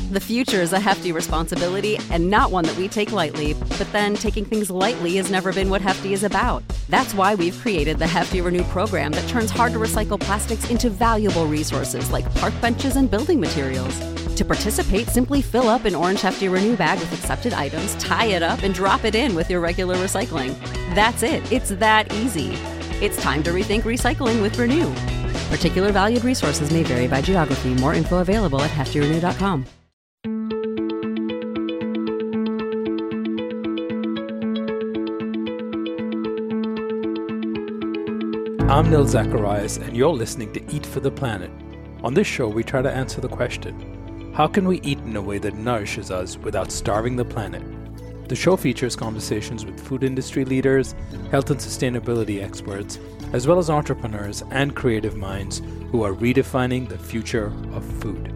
The future is a hefty responsibility and not one that we take lightly, but then taking things lightly has never been what Hefty is about. That's why we've created the Hefty Renew program that turns hard-to-recycle plastics into valuable resources like park benches and building materials. To participate, simply fill up an orange Hefty Renew bag with accepted items, tie it up, and drop it in with your regular recycling. That's it. It's that easy. It's time to rethink recycling with Renew. Particular valued resources may vary by geography. More info available at heftyrenew.com. I'm Nil Zacharias, and you're listening to Eat for the Planet. On this show, we try to answer the question, how can we eat in a way that nourishes us without starving the planet? The show features conversations with food industry leaders, health and sustainability experts, as well as entrepreneurs and creative minds who are redefining the future of food.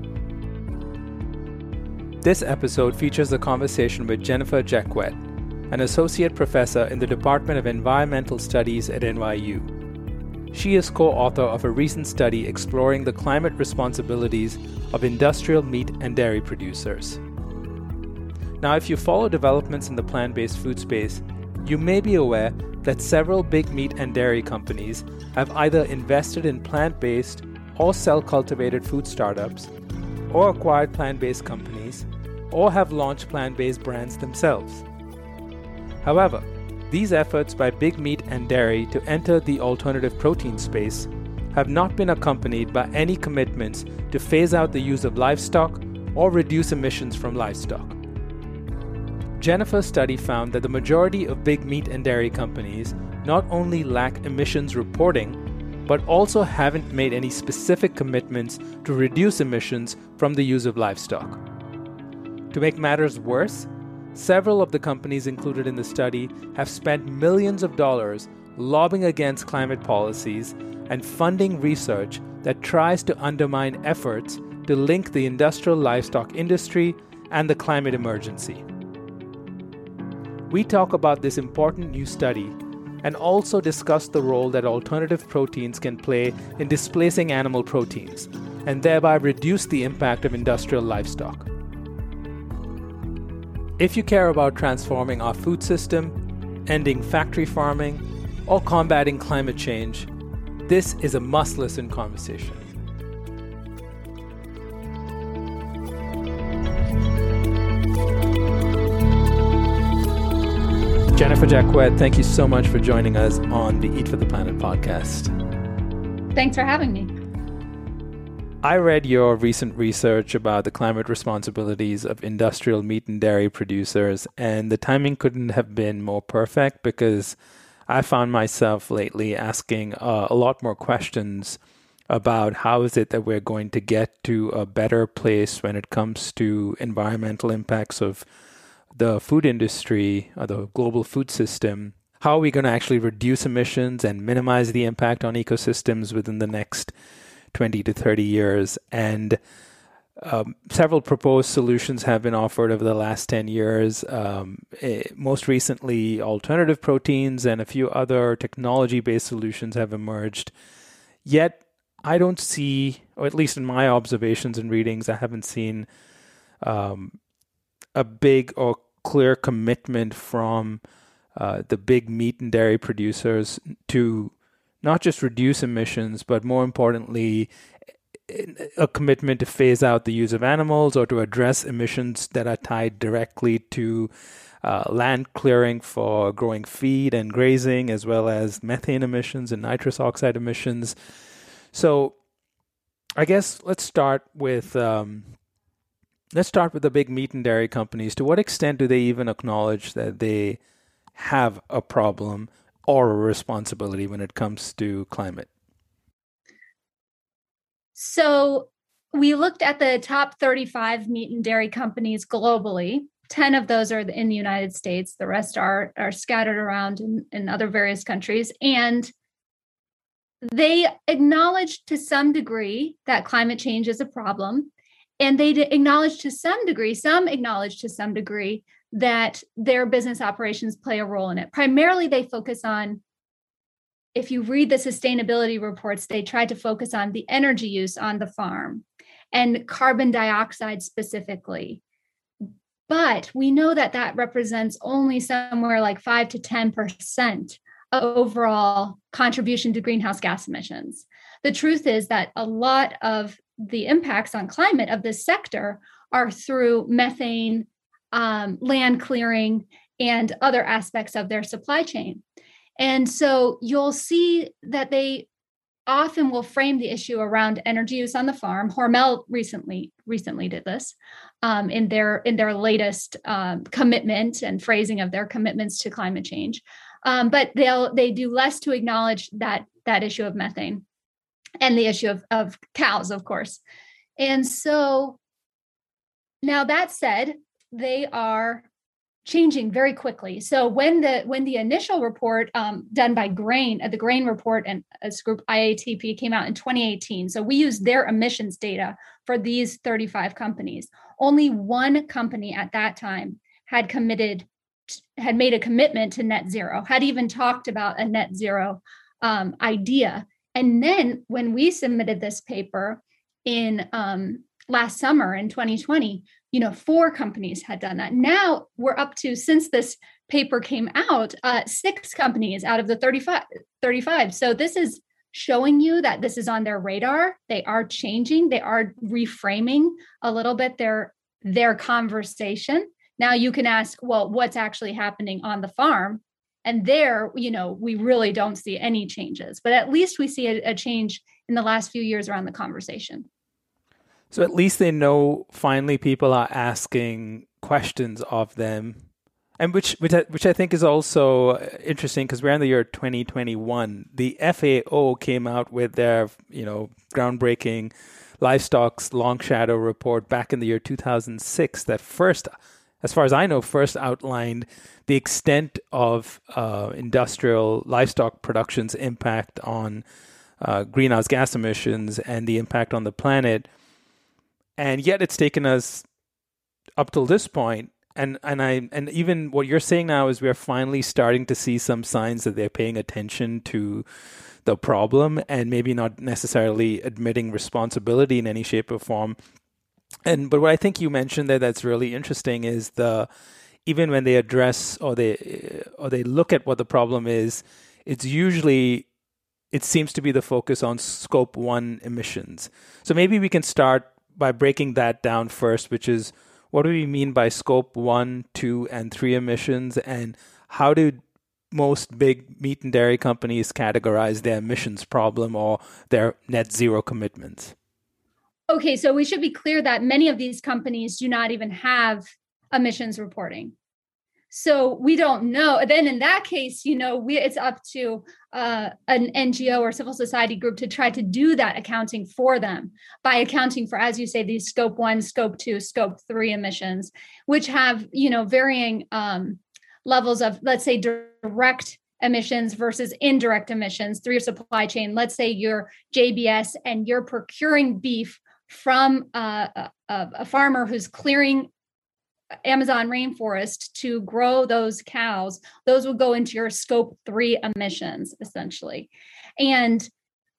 This episode features a conversation with Jennifer Jacquet, an associate professor in the Department of Environmental Studies at NYU. She is co-author of a recent study exploring the climate responsibilities of industrial meat and dairy producers. Now, if you follow developments in the plant-based food space, you may be aware that several big meat and dairy companies have either invested in plant-based or cell-cultivated food startups, or acquired plant-based companies, or have launched plant-based brands themselves. However, these efforts by big meat and dairy to enter the alternative protein space have not been accompanied by any commitments to phase out the use of livestock or reduce emissions from livestock. Jennifer's study found that the majority of big meat and dairy companies not only lack emissions reporting, but also haven't made any specific commitments to reduce emissions from the use of livestock. To make matters worse, several of the companies included in the study have spent millions of dollars lobbying against climate policies and funding research that tries to undermine efforts to link the industrial livestock industry and the climate emergency. We talk about this important new study and also discuss the role that alternative proteins can play in displacing animal proteins and thereby reduce the impact of industrial livestock. If you care about transforming our food system, ending factory farming, or combating climate change, this is a must-listen conversation. Jennifer Jacquet, thank you so much for joining us on the Eat for the Planet podcast. Thanks for having me. I read your recent research about the climate responsibilities of industrial meat and dairy producers, and the timing couldn't have been more perfect because I found myself lately asking a lot more questions about how is it that we're going to get to a better place when it comes to environmental impacts of the food industry or the global food system. How are we going to actually reduce emissions and minimize the impact on ecosystems within the next 20 to 30 years, and several proposed solutions have been offered over the last 10 years. Most recently, alternative proteins and a few other technology-based solutions have emerged. Yet, I don't see, or at least in my observations and readings, I haven't seen a big or clear commitment from the big meat and dairy producers to not just reduce emissions, but more importantly, a commitment to phase out the use of animals or to address emissions that are tied directly to land clearing for growing feed and grazing, as well as methane emissions and nitrous oxide emissions. So I guess let's start with the big meat and dairy companies. To what extent do they even acknowledge that they have a problem or a responsibility when it comes to climate? So we looked at the top 35 meat and dairy companies globally. 10 of those are in the United States. The rest are scattered around in other various countries. And they acknowledged to some degree that climate change is a problem. And they acknowledge to some degree that their business operations play a role in it. Primarily, they focus on, if you read the sustainability reports, they try to focus on the energy use on the farm. and carbon dioxide specifically. But we know that that represents only somewhere like 5 to 10% of overall contribution to greenhouse gas emissions. The truth is that a lot of the impacts on climate of this sector are through methane, land clearing, and other aspects of their supply chain. And so you'll see that they often will frame the issue around energy use on the farm. Hormel recently did this in their latest commitment and phrasing of their commitments to climate change. But they do less to acknowledge that issue of methane and the issue of cows, of course. And so now that said, they are changing very quickly. So when the initial report done by Grain, the Grain report and its group IATP came out in 2018. So we used their emissions data for these 35 companies. Only one company at that time had made a commitment to net zero, had even talked about a net zero idea. And then when we submitted this paper in last summer in 2020, 4 companies had done that. Now we're up to, since this paper came out, 6 companies out of the 35. So this is showing you that this is on their radar. They are changing. They are reframing a little bit their conversation. Now you can ask, well, what's actually happening on the farm? And there, we really don't see any changes, but at least we see a change in the last few years around the conversation. So at least they know finally people are asking questions of them, and which I think is also interesting because we're in the year 2021. The FAO came out with their groundbreaking livestock's long shadow report back in the year 2006 that first, as far as I know, first outlined the extent of industrial livestock production's impact on greenhouse gas emissions and the impact on the planet. And yet it's taken us up till this point. And even what you're saying now is we're finally starting to see some signs that they're paying attention to the problem and maybe not necessarily admitting responsibility in any shape or form. But what I think you mentioned there that's really interesting is even when they address or they look at what the problem is, it seems to be the focus on Scope 1 emissions. So maybe we can start by breaking that down first, which is what do we mean by Scope 1, 2, and 3 emissions, and how do most big meat and dairy companies categorize their emissions problem or their net zero commitments? Okay, so we should be clear that many of these companies do not even have emissions reporting. So we don't know. Then in that case, it's up to an NGO or civil society group to try to do that accounting for them by accounting for, as you say, these Scope 1, Scope 2, Scope 3 emissions, which have, varying levels of, let's say, direct emissions versus indirect emissions through your supply chain. Let's say you're JBS and you're procuring beef from a farmer who's clearing Amazon rainforest to grow those cows. Those would go into your Scope 3 emissions, essentially. And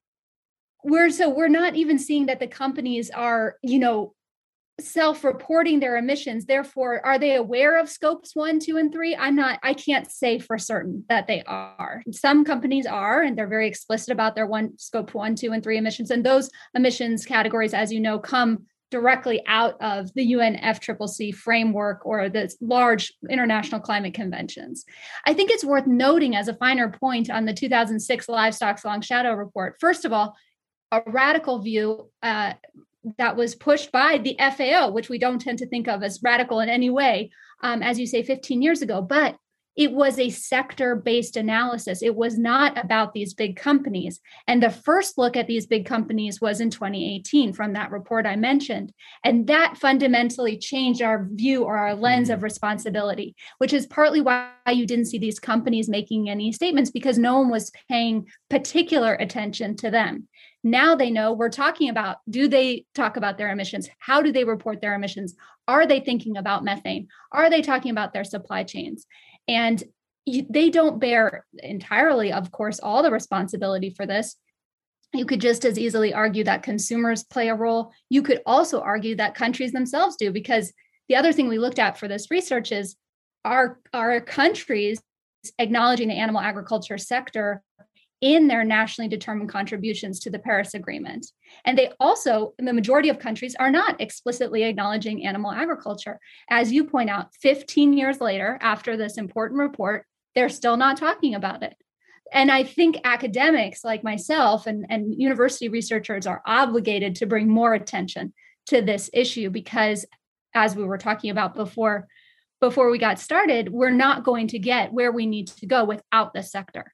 we're not even seeing that the companies are, self-reporting their emissions. Therefore, are they aware of Scopes 1, 2, and 3? I can't say for certain that they are. Some companies are, and they're very explicit about their Scope 1, 2, and 3 emissions. And those emissions categories, as you know, come directly out of the UNFCCC framework or the large international climate conventions. I think it's worth noting as a finer point on the 2006 Livestock's Long Shadow report. First of all, a radical view that was pushed by the FAO, which we don't tend to think of as radical in any way, as you say, 15 years ago. But it was a sector-based analysis. It was not about these big companies. And the first look at these big companies was in 2018 from that report I mentioned. And that fundamentally changed our view or our lens of responsibility, which is partly why you didn't see these companies making any statements, because no one was paying particular attention to them. Now they know we're talking about, do they talk about their emissions? How do they report their emissions? Are they thinking about methane? Are they talking about their supply chains? And they don't bear entirely, of course, all the responsibility for this. You could just as easily argue that consumers play a role. You could also argue that countries themselves do, because the other thing we looked at for this research is, are countries acknowledging the animal agriculture sector in their nationally determined contributions to the Paris Agreement. And they also, the majority of countries are not explicitly acknowledging animal agriculture. As you point out, 15 years later, after this important report, they're still not talking about it. And I think academics like myself and university researchers are obligated to bring more attention to this issue, because as we were talking about before we got started, we're not going to get where we need to go without this sector.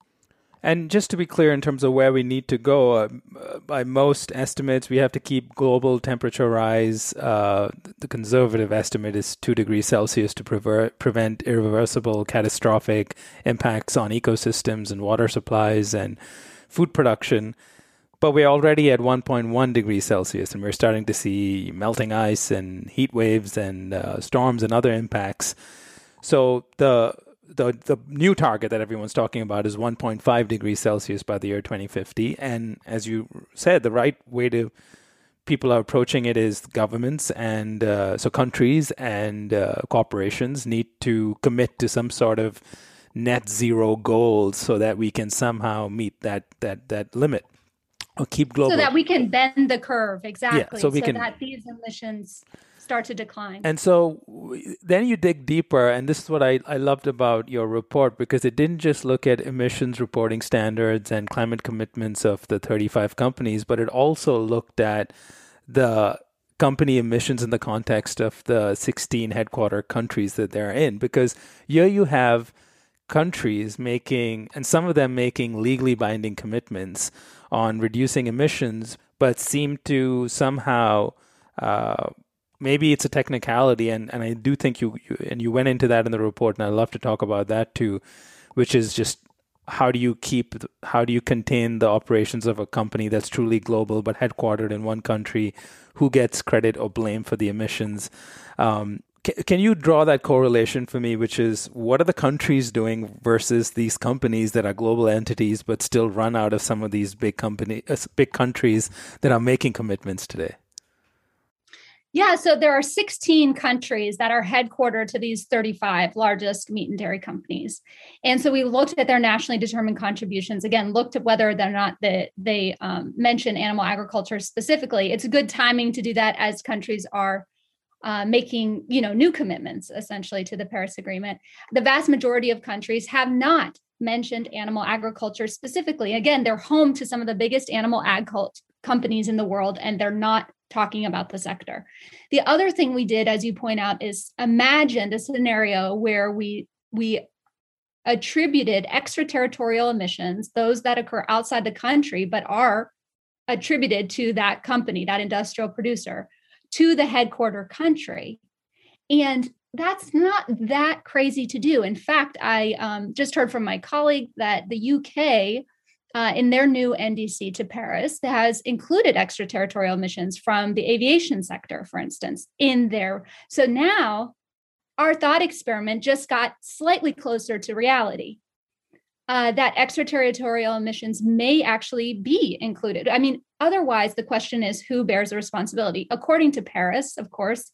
And just to be clear, in terms of where we need to go, by most estimates, we have to keep global temperature rise. The conservative estimate is 2 degrees Celsius to prevent irreversible, catastrophic impacts on ecosystems and water supplies and food production. But we're already at 1.1 degrees Celsius, and we're starting to see melting ice and heat waves and storms and other impacts. So the new target that everyone's talking about is 1.5 degrees Celsius by the year 2050. And as you said, the right way to people are approaching it is governments and so countries and corporations need to commit to some sort of net zero goals so that we can somehow meet that limit or keep global. So that we can bend the curve, exactly. Yeah, so that these emissions start to decline. And so then you dig deeper, and this is what I loved about your report, because it didn't just look at emissions reporting standards and climate commitments of the 35 companies, but it also looked at the company emissions in the context of the 16 headquarter countries that they're in. Because here you have countries making, and some of them making legally binding commitments on reducing emissions, but seem to somehow maybe it's a technicality, and I do think you went into that in the report, and I'd love to talk about that too, which is just how do you contain the operations of a company that's truly global but headquartered in one country? Who gets credit or blame for the emissions? Can you draw that correlation for me, which is what are the countries doing versus these companies that are global entities but still run out of some of these big countries that are making commitments today? Yeah, so there are 16 countries that are headquartered to these 35 largest meat and dairy companies. And so we looked at their nationally determined contributions, again, looked at whether or not they mention animal agriculture specifically. It's a good timing to do that as countries are making new commitments, essentially, to the Paris Agreement. The vast majority of countries have not mentioned animal agriculture specifically. Again, they're home to some of the biggest animal ag companies in the world, and they're not talking about the sector. The other thing we did, as you point out, is imagined a scenario where we attributed extraterritorial emissions, those that occur outside the country but are attributed to that company, that industrial producer, to the headquarter country. And that's not that crazy to do. In fact, I just heard from my colleague that the UK, in their new NDC to Paris, has included extraterritorial emissions from the aviation sector, for instance, in there. So now our thought experiment just got slightly closer to reality. That extraterritorial emissions may actually be included. I mean, otherwise, the question is who bears the responsibility? According to Paris, of course,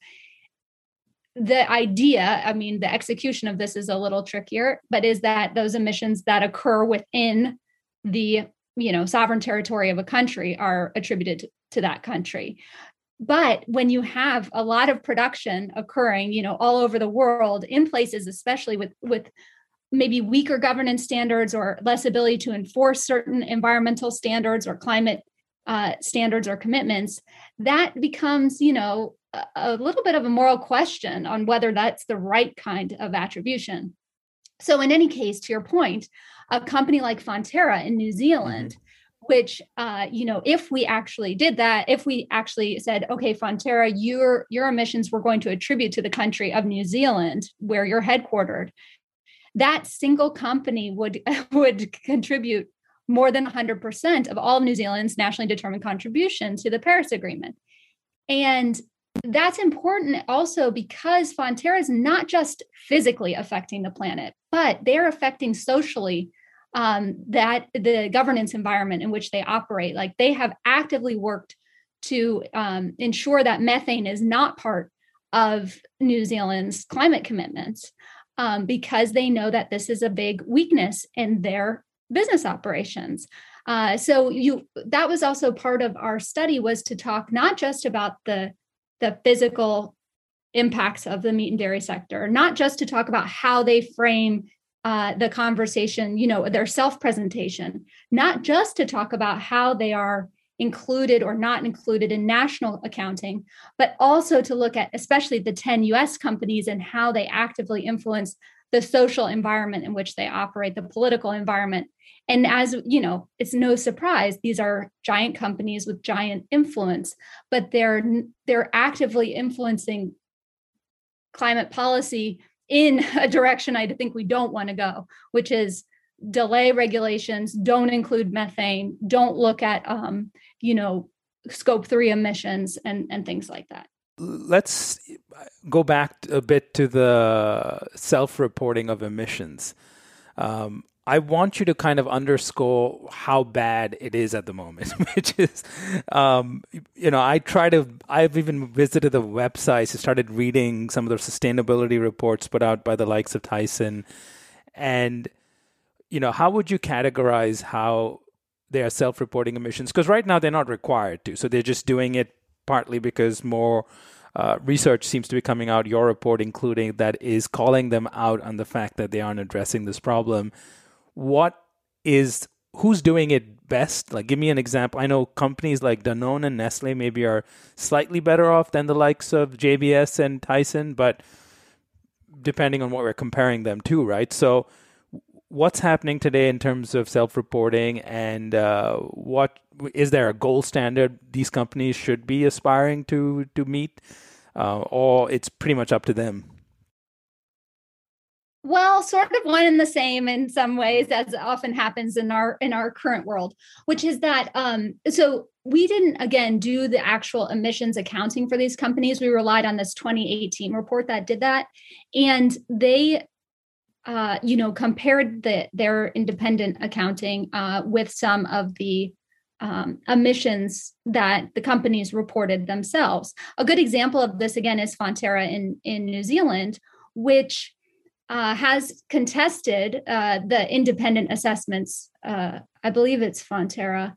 the idea, the execution of this is a little trickier, but is that those emissions that occur within the sovereign territory of a country are attributed to that country. But when you have a lot of production occurring, all over the world, in places, especially with maybe weaker governance standards or less ability to enforce certain environmental standards or climate standards or commitments, that becomes, a little bit of a moral question on whether that's the right kind of attribution. So in any case, to your point, a company like Fonterra in New Zealand, which, if we actually did that, if we actually said, okay, Fonterra, your emissions we're going to attribute to the country of New Zealand, where you're headquartered, that single company would contribute more than 100% of all of New Zealand's nationally determined contribution to the Paris Agreement. And that's important also because Fonterra is not just physically affecting the planet, but they're affecting socially that the governance environment in which they operate. Like they have actively worked to ensure that methane is not part of New Zealand's climate commitments, because they know that this is a big weakness in their business operations. That was also part of our study, was to talk not just about the physical impacts of the meat and dairy sector, not just to talk about how they frame the conversation, their self-presentation, not just to talk about how they are included or not included in national accounting, but also to look at especially the 10 US companies and how they actively influence the social environment in which they operate, the political environment. And as you know, it's no surprise, these are giant companies with giant influence, but they're actively influencing climate policy in a direction I think we don't want to go, which is delay regulations, don't include methane, don't look at scope 3 emissions and things like that. Let's go back a bit to the self-reporting of emissions. I want you to kind of underscore how bad it is at the moment, which is, I've even visited the websites, started reading some of the sustainability reports put out by the likes of Tyson. And, how would you categorize how they are self-reporting emissions? Because right now they're not required to. So they're just doing it partly because more research seems to be coming out, your report including, that is calling them out on the fact that they aren't addressing this problem. Who's doing it best? Like, give me an example. I know companies like Danone and Nestle maybe are slightly better off than the likes of JBS and Tyson, but depending on what we're comparing them to, right? So what's happening today in terms of self-reporting, and what is there a gold standard these companies should be aspiring to meet, or it's pretty much up to them? Well, sort of one and the same in some ways, as often happens in our current world, which is that so we didn't, again, do the actual emissions accounting for these companies. We relied on this 2018 report that did that, and they compared their independent accounting with some of the emissions that the companies reported themselves. A good example of this, again, is Fonterra in New Zealand, which has contested the independent assessments. I believe it's Fonterra,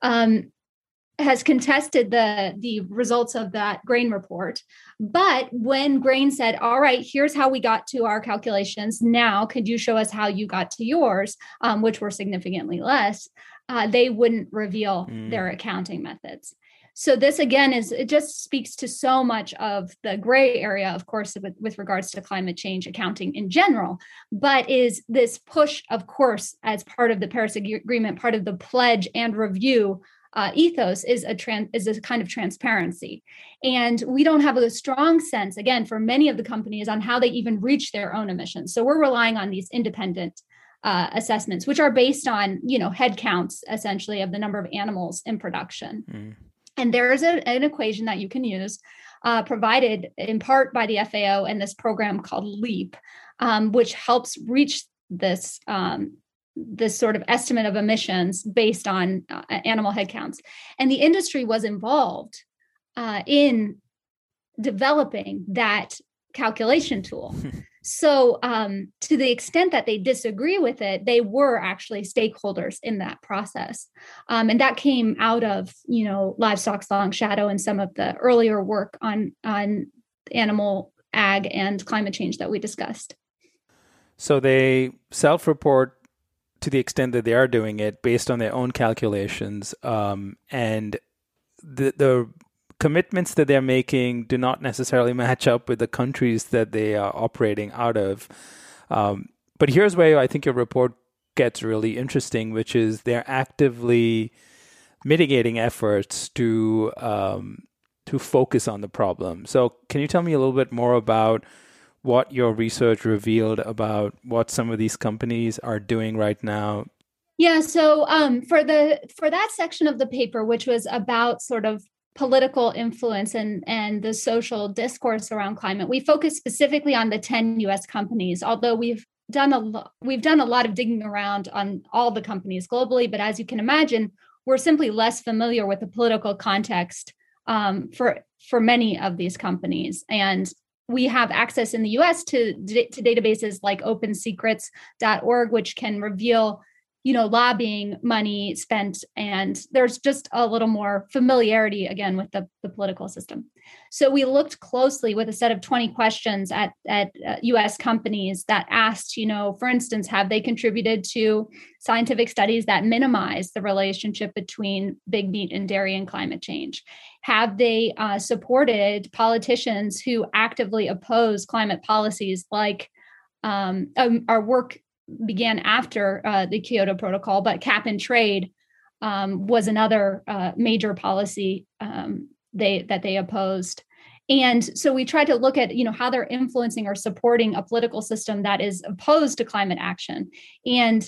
has contested the results of that grain report. But when grain said, all right, here's how we got to our calculations, now could you show us how you got to yours, which were significantly less, they wouldn't reveal their accounting methods. So this, again, it just speaks to so much of the gray area, of course, with regards to climate change accounting in general, but is this push, of course, as part of the Paris Agreement, part of the pledge and review ethos is a kind of transparency. And we don't have a strong sense, again, for many of the companies on how they even reach their own emissions. So we're relying on these independent assessments, which are based on, head counts, essentially, of the number of animals in production. And there is an equation that you can use, provided in part by the FAO and this program called LEAP, which helps reach this sort of estimate of emissions based on animal head counts. And the industry was involved in developing that calculation tool. So to the extent that they disagree with it, they were actually stakeholders in that process. And that came out of, Livestock's Long Shadow and some of the earlier work on animal ag and climate change that we discussed. So they self-report to the extent that they are doing it based on their own calculations, and the commitments that they're making do not necessarily match up with the countries that they are operating out of. But here's where I think your report gets really interesting, which is they're actively mitigating efforts to focus on the problem. So can you tell me a little bit more about what your research revealed about what some of these companies are doing right now? Yeah, so for that section of the paper, which was about sort of political influence and the social discourse around climate, we focused specifically on the 10 US companies, although we've we've done a lot of digging around on all the companies globally, but as you can imagine, we're simply less familiar with the political context for many of these companies. And we have access in the US to databases like opensecrets.org, which can reveal, lobbying money spent. And there's just a little more familiarity, again, with the political system. So we looked closely with a set of 20 questions at US companies that asked, for instance, have they contributed to scientific studies that minimize the relationship between big meat and dairy and climate change? Have they supported politicians who actively oppose climate policies like our work began after the Kyoto Protocol, but cap and trade was another major policy that they opposed. And so we tried to look at, how they're influencing or supporting a political system that is opposed to climate action. And,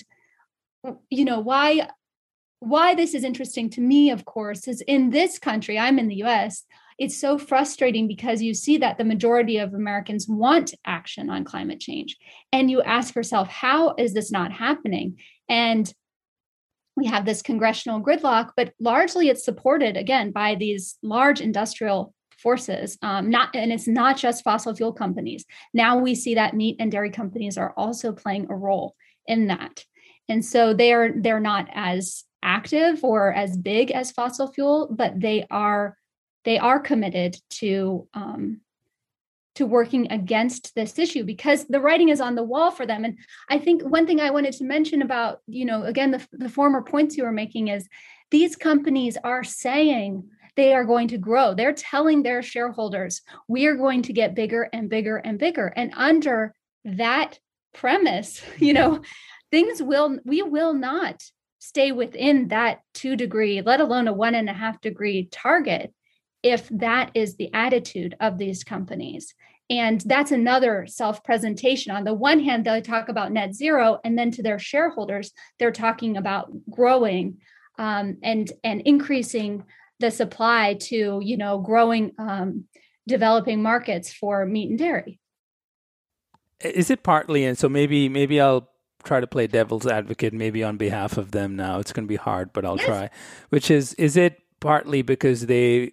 why this is interesting to me, of course, is in this country, I'm in the US, it's so frustrating because you see that the majority of Americans want action on climate change. And you ask yourself, how is this not happening? And we have this congressional gridlock, but largely it's supported, again, by these large industrial forces. And it's not just fossil fuel companies. Now we see that meat and dairy companies are also playing a role in that. And so they're not as active or as big as fossil fuel, but they are committed to working against this issue because the writing is on the wall for them. And I think one thing I wanted to mention about, again, the former points you were making is these companies are saying they are going to grow. They're telling their shareholders, we are going to get bigger and bigger and bigger. And under that premise, we will not stay within that 2 degree, let alone a 1.5 degree target, if that is the attitude of these companies. And that's another self-presentation. On the one hand, they talk about net zero, and then to their shareholders, they're talking about growing and increasing the supply to, growing developing markets for meat and dairy. Is it partly, and so maybe I'll try to play devil's advocate, maybe on behalf of them now. It's going to be hard, but I'll try. Which is it partly because they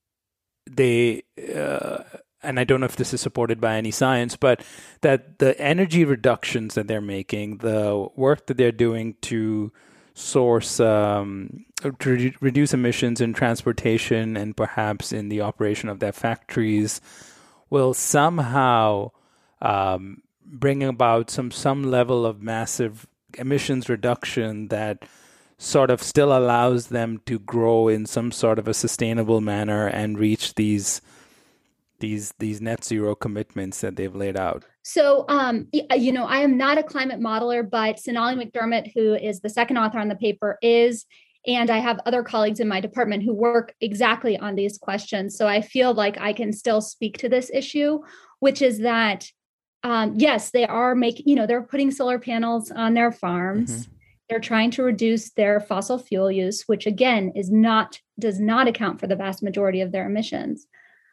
and I don't know if this is supported by any science, but that the energy reductions that they're making, the work that they're doing to source, to reduce emissions in transportation and perhaps in the operation of their factories, will somehow bring about some level of massive emissions reduction that sort of still allows them to grow in some sort of a sustainable manner and reach these net zero commitments that they've laid out. So, I am not a climate modeler, but Sonali McDermott, who is the second author on the paper, is, and I have other colleagues in my department who work exactly on these questions. So I feel like I can still speak to this issue, which is that, yes, they are making, they're putting solar panels on their farms. Mm-hmm. They're trying to reduce their fossil fuel use, which again does not account for the vast majority of their emissions.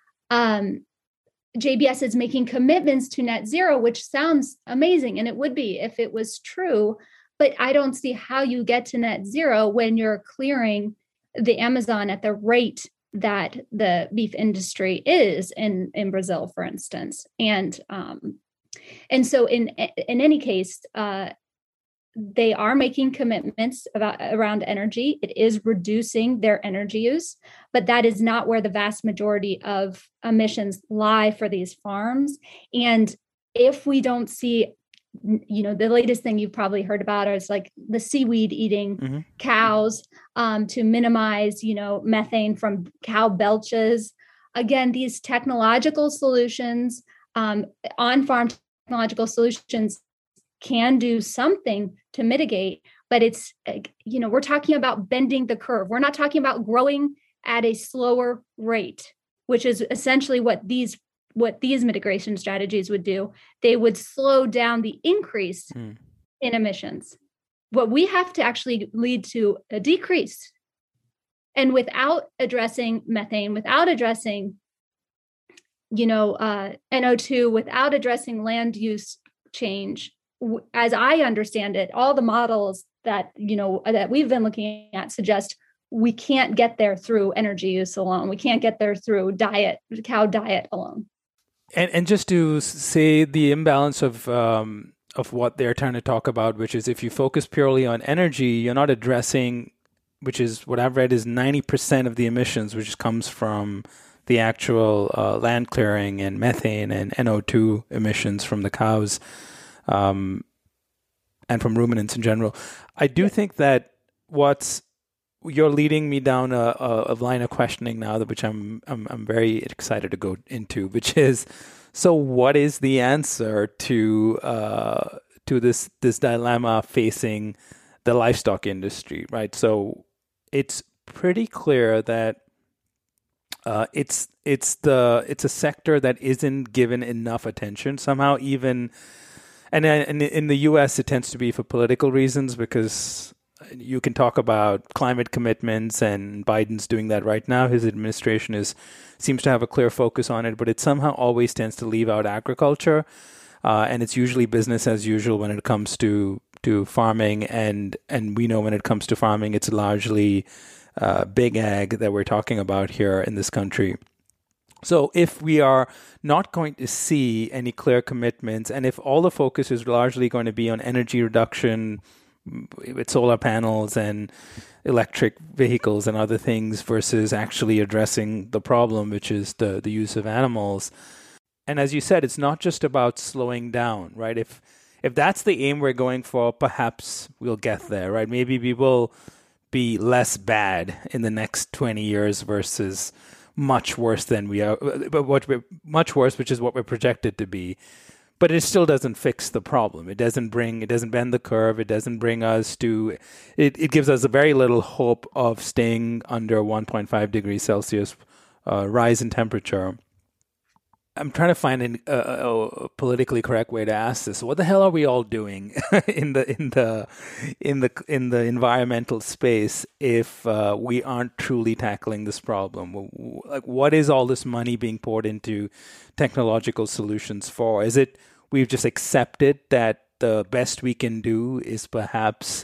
JBS is making commitments to net zero, which sounds amazing, and it would be if it was true. But I don't see how you get to net zero when you're clearing the Amazon at the rate that the beef industry is in Brazil, for instance. And so in any case, they are making commitments around energy. It is reducing their energy use, but that is not where the vast majority of emissions lie for these farms. And if we don't see, the latest thing you've probably heard about is like the seaweed eating mm-hmm. cows to minimize, methane from cow belches. Again, these technological solutions, on-farm technological solutions can do something to mitigate, but it's, we're talking about bending the curve. We're not talking about growing at a slower rate, which is essentially what these mitigation strategies would do. They would slow down the increase in emissions. What we have to actually lead to a decrease. And without addressing methane, without addressing, NO2, without addressing land use change, as I understand it, all the models that, that we've been looking at suggest we can't get there through energy use alone. We can't get there through cow diet alone. And just to say the imbalance of what they're trying to talk about, which is if you focus purely on energy, you're not addressing, which is what I've read is 90% of the emissions, which comes from the actual land clearing and methane and NO2 emissions from the cows and from ruminants in general. I do think that you're leading me down a line of questioning now, which I'm very excited to go into, which is, so what is the answer to this dilemma facing the livestock industry, right? So it's pretty clear that it's a sector that isn't given enough attention somehow, even and in the U.S. it tends to be for political reasons, because you can talk about climate commitments, and Biden's doing that right now. His administration seems to have a clear focus on it, but it somehow always tends to leave out agriculture, and it's usually business as usual when it comes to farming, and we know when it comes to farming, it's largely big ag that we're talking about here in this country. So if we are not going to see any clear commitments, and if all the focus is largely going to be on energy reduction with solar panels and electric vehicles and other things versus actually addressing the problem, which is the use of animals. And as you said, it's not just about slowing down, right? If that's the aim we're going for, perhaps we'll get there, right? Maybe we will be less bad in the next 20 years versus much worse than we are, much worse, which is what we're projected to be. But it still doesn't fix the problem. It doesn't bend the curve. It doesn't bring us to, it gives us a very little hope of staying under 1.5 degrees Celsius rise in temperature. I'm trying to find a politically correct way to ask this. What the hell are we all doing in the environmental space if we aren't truly tackling this problem? Like, what is all this money being poured into technological solutions for? Is it we've just accepted that the best we can do is perhaps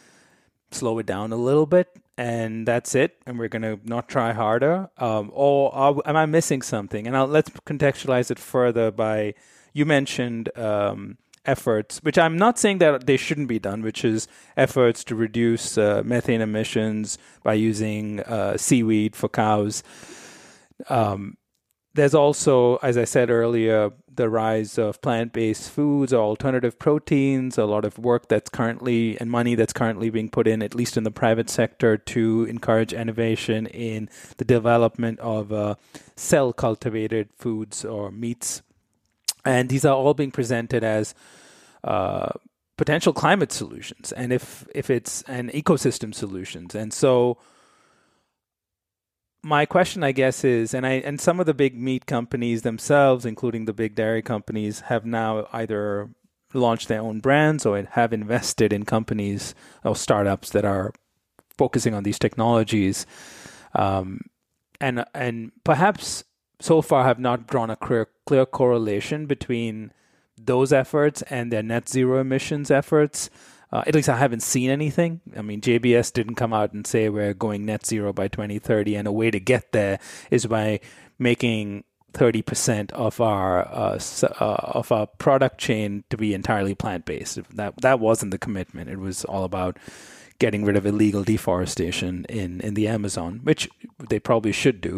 slow it down a little bit, and that's it, and we're going to not try harder? Or am I missing something? And let's contextualize it further by, you mentioned efforts, which I'm not saying that they shouldn't be done, which is efforts to reduce methane emissions by using seaweed for cows. There's also, as I said earlier, the rise of plant-based foods or alternative proteins, a lot of work that's currently and money that's currently being put in, at least in the private sector, to encourage innovation in the development of cell-cultivated foods or meats. And these are all being presented as potential climate solutions, and if it's an ecosystem solutions. And so my question, I guess, is, and some of the big meat companies themselves, including the big dairy companies, have now either launched their own brands or have invested in companies or startups that are focusing on these technologies, and perhaps so far have not drawn a clear correlation between those efforts and their net zero emissions efforts. At least I haven't seen anything. I mean, JBS didn't come out and say we're going net zero by 2030, and a way to get there is by making 30% of our product chain to be entirely plant-based. That wasn't the commitment. It was all about getting rid of illegal deforestation in the Amazon, which they probably should do.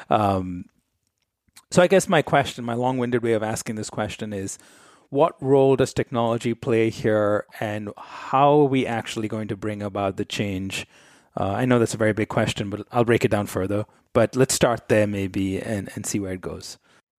So I guess my long-winded way of asking this question is, what role does technology play here, and how are we actually going to bring about the change? I know that's a very big question, but I'll break it down further. But let's start there maybe and see where it goes.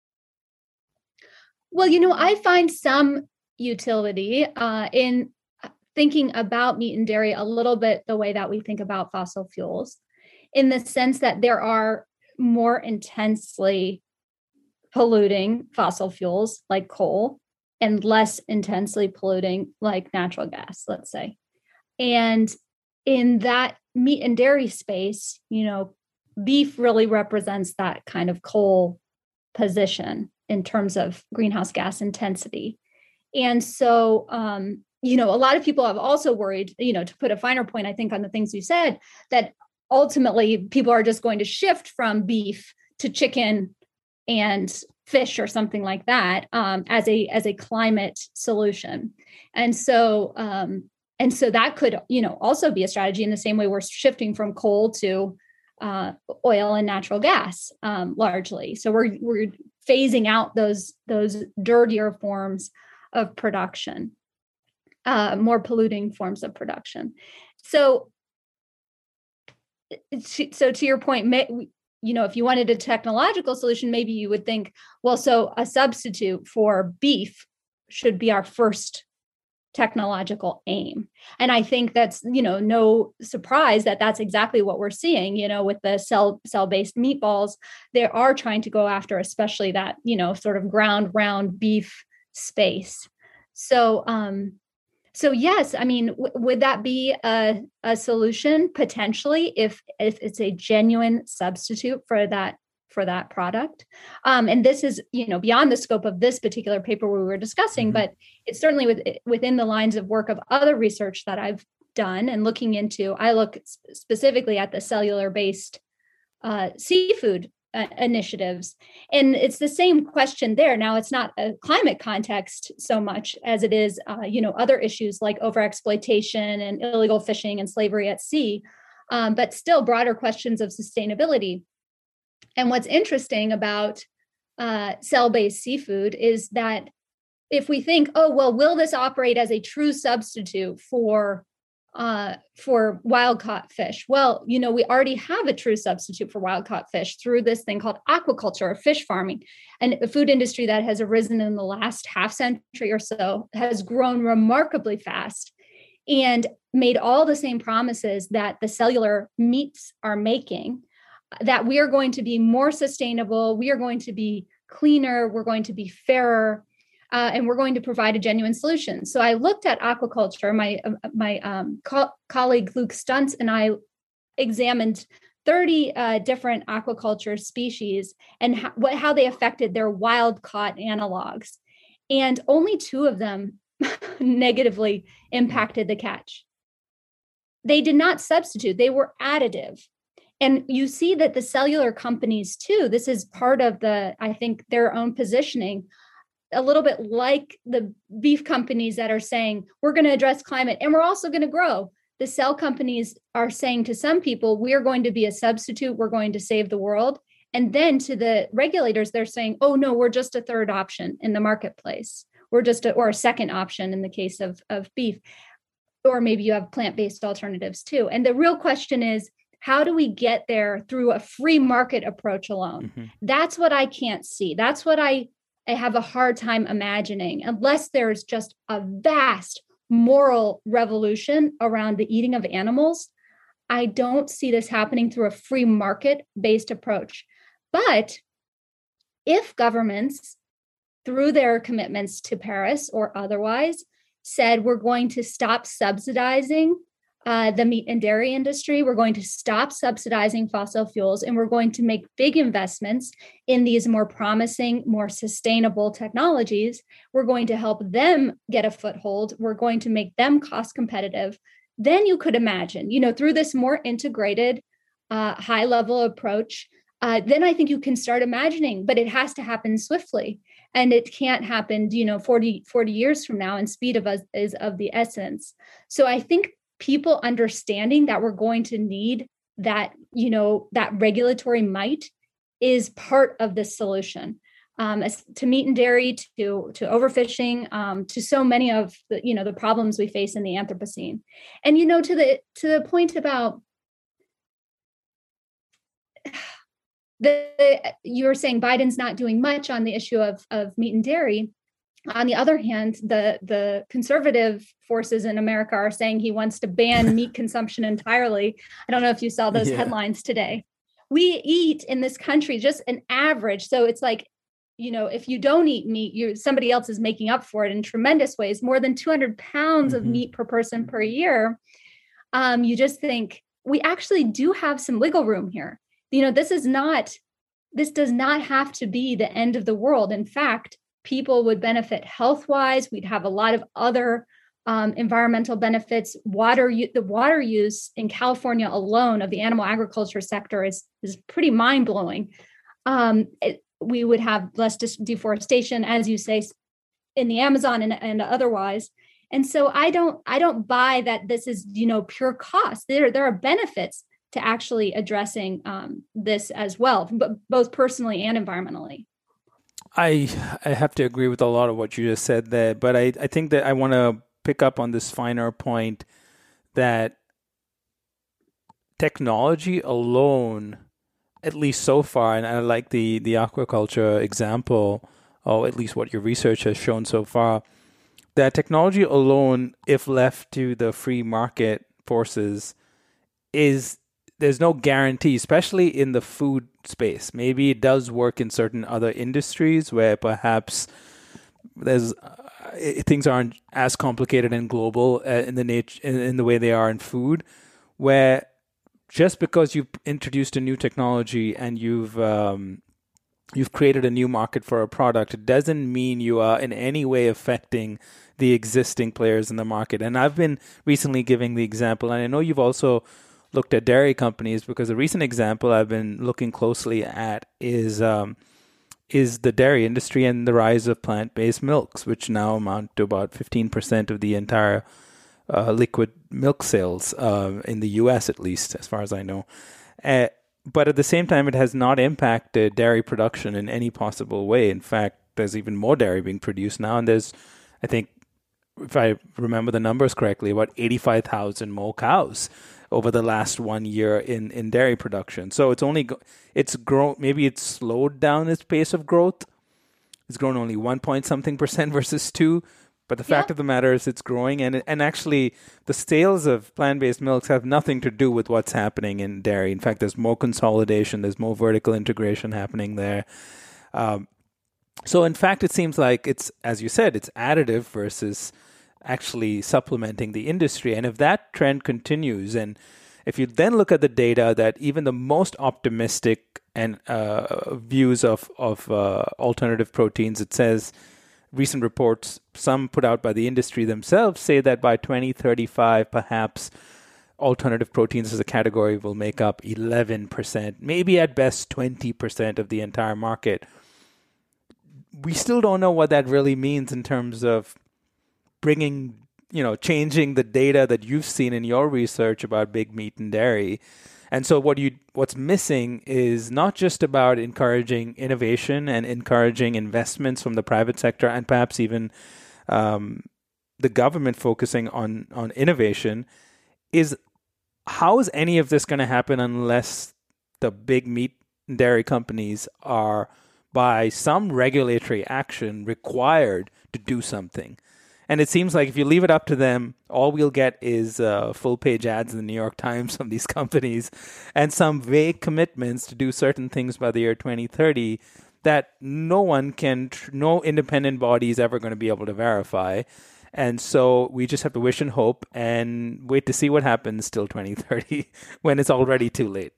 Well, I find some utility in thinking about meat and dairy a little bit the way that we think about fossil fuels, in the sense that there are more intensely polluting fossil fuels like coal, and less intensely polluting like natural gas, let's say. And in that meat and dairy space, beef really represents that kind of coal position in terms of greenhouse gas intensity. And so, a lot of people have also worried, to put a finer point, I think, on the things you said, that ultimately people are just going to shift from beef to chicken and fish or something like that, as a climate solution. And so that could, also be a strategy in the same way we're shifting from coal to oil and natural gas, largely. So we're phasing out those dirtier forms of production, more polluting forms of production. So to your point, if you wanted a technological solution, maybe you would think, well, so a substitute for beef should be our first technological aim. And I think that's, no surprise that that's exactly what we're seeing, with the cell-based meatballs. They are trying to go after, especially that, sort of ground round beef space. So yes, I mean, would that be a solution potentially if it's a genuine substitute for that product? And this is, beyond the scope of this particular paper we were discussing, but it's certainly within the lines of work of other research that I've done and looking into. I look specifically at the cellular-based seafood initiatives. And it's the same question there. Now, it's not a climate context so much as it is, other issues like overexploitation and illegal fishing and slavery at sea, but still broader questions of sustainability. And what's interesting about cell-based seafood is that if we think, oh, well, will this operate as a true substitute for wild-caught fish? Well, we already have a true substitute for wild-caught fish through this thing called aquaculture or fish farming. And a food industry that has arisen in the last half century or so has grown remarkably fast and made all the same promises that the cellular meats are making, that we are going to be more sustainable, we are going to be cleaner, we're going to be fairer, and we're going to provide a genuine solution. So I looked at aquaculture. My colleague Luke Stuntz and I examined 30 different aquaculture species and how they affected their wild-caught analogs. And only 2 of them negatively impacted the catch. They did not substitute, they were additive. And you see that the cellular companies too, this is part of I think their own positioning, a little bit like the beef companies that are saying, we're going to address climate and we're also going to grow. The cell companies are saying to some people, we are going to be a substitute, we're going to save the world. And then to the regulators, they're saying, oh no, we're just a third option in the marketplace. We're just or a second option in the case of beef. Or maybe you have plant-based alternatives too. And the real question is, how do we get there through a free market approach alone? That's what I can't see. That's what I have a hard time imagining, unless there's just a vast moral revolution around the eating of animals. I don't see this happening through a free market-based approach. But if governments, through their commitments to Paris or otherwise, said we're going to stop subsidizing the meat and dairy industry, we're going to stop subsidizing fossil fuels, and we're going to make big investments in these more promising, more sustainable technologies. We're going to help them get a foothold. We're going to make them cost competitive. Then you could imagine, through this more integrated, high-level approach, then I think you can start imagining, but it has to happen swiftly. And it can't happen, 40 years from now, and speed is of the essence. So I think people understanding that we're going to need that, that regulatory might is part of the solution, to meat and dairy, to overfishing, to so many of the, the problems we face in the Anthropocene. And, to the point about you were saying Biden's not doing much on the issue of meat and dairy. On the other hand, the conservative forces in America are saying he wants to ban meat consumption entirely. I don't know if you saw those headlines today. We eat in this country just an average. So it's like, if you don't eat meat, somebody else is making up for it in tremendous ways, more than 200 pounds of meat per person per year. You just think we actually do have some wiggle room here. This does not have to be the end of the world. In fact, people would benefit health-wise. We'd have a lot of other environmental benefits. The water use in California alone of the animal agriculture sector is pretty mind-blowing. We would have less deforestation, as you say, in the Amazon and otherwise. And so I don't buy that this is, pure cost. There are benefits to actually addressing this as well, but both personally and environmentally. I have to agree with a lot of what you just said there, but I think that I want to pick up on this finer point that technology alone, at least so far, and I like the aquaculture example, or at least what your research has shown so far, that technology alone, if left to the free market forces, there's no guarantee, especially in the food space. Maybe it does work in certain other industries where perhaps things aren't as complicated and global in the way they are in food, where just because you've introduced a new technology and you've created a new market for a product, it doesn't mean you are in any way affecting the existing players in the market. And I've been recently giving the example, and I know you've also looked at dairy companies, because a recent example I've been looking closely at is the dairy industry and the rise of plant-based milks, which now amount to about 15% of the entire liquid milk sales in the U.S., at least, as far as I know. But at the same time, it has not impacted dairy production in any possible way. In fact, there's even more dairy being produced now, and there's, I think, if I remember the numbers correctly, about 85,000 more cows over the last 1 year in dairy production. So it's grown, maybe it's slowed down its pace of growth. It's grown only 1% versus 2%. But the fact of the matter is it's growing, and actually the sales of plant-based milks have nothing to do with what's happening in dairy. In fact, there's more consolidation, there's more vertical integration happening there. So in fact, it seems like it's, as you said, it's additive versus actually supplementing the industry. And if that trend continues, and if you then look at the data that even the most optimistic and views of alternative proteins, it says recent reports, some put out by the industry themselves, say that by 2035, perhaps alternative proteins as a category will make up 11%, maybe at best 20% of the entire market. We still don't know what that really means in terms of changing the data that you've seen in your research about big meat and dairy. And so what's missing is not just about encouraging innovation and encouraging investments from the private sector, and perhaps even the government focusing on innovation, is how is any of this going to happen unless the big meat and dairy companies are, by some regulatory action, required to do something? And it seems like if you leave it up to them, all we'll get is full-page ads in the New York Times from these companies and some vague commitments to do certain things by the year 2030 that no independent body is ever going to be able to verify. And so we just have to wish and hope and wait to see what happens till 2030 when it's already too late.